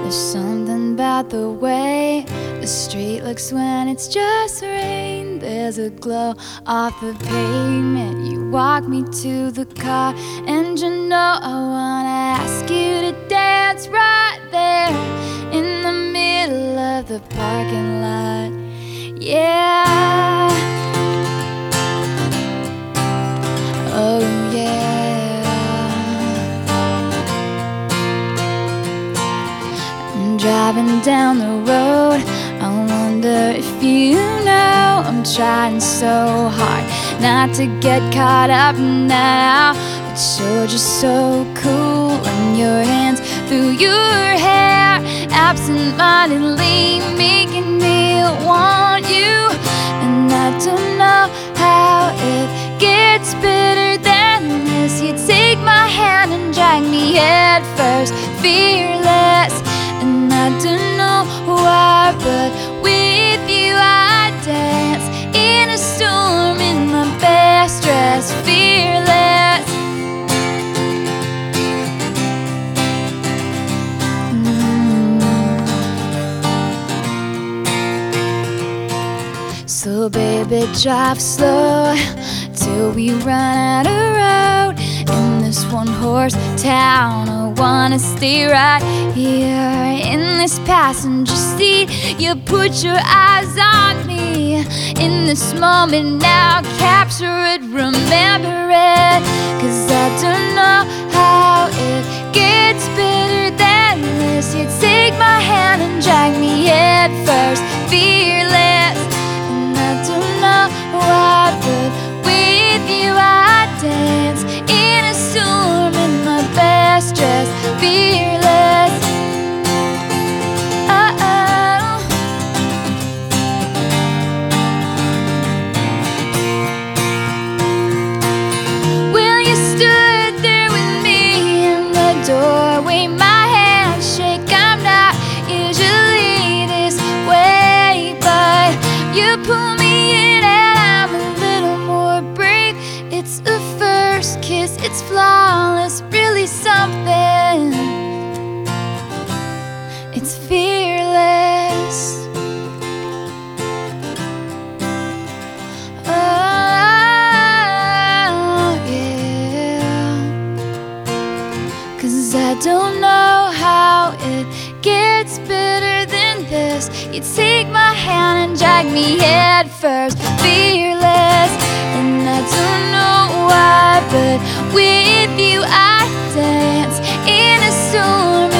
There's something about the way the street looks when it's just rain. There's a glow off the pavement. You walk me to the car, and you know I wanna ask you to dance right there in the middle of the parking lot. Yeah. Oh yeah. I'm driving down the road, I wonder if you know I'm trying so hard not to get caught up now, but you're just so cool, and your hands through your hair absent-mindedly making me want you. And I don't know how it gets better than this. You take my hand and drag me head first, fearless. And I don't know why, but with you I dance in a storm in my best dress, fearless. So baby, drive slow till we run out of road in this one-horse town. I wanna stay right here in this passenger seat. You put your eyes on me in this moment now. Capture it, remember it, 'cause I don't know how it gets better than this. You take my hand and drag me head first, fearless. And I don't know why, but with you I dance in a storm in my best dress, fearless. Oh, well, you stood there with me in the doorway, my hands shake. I'm not usually this way, but you pull me in and I'm a little more brave. It's a first kiss, it's flawless, really something. It's fearless. Oh, yeah. 'Cause I don't know how it gets better than this. You take my hand and drag me head first, fearless. And I don't know why, but with you I dance in a storm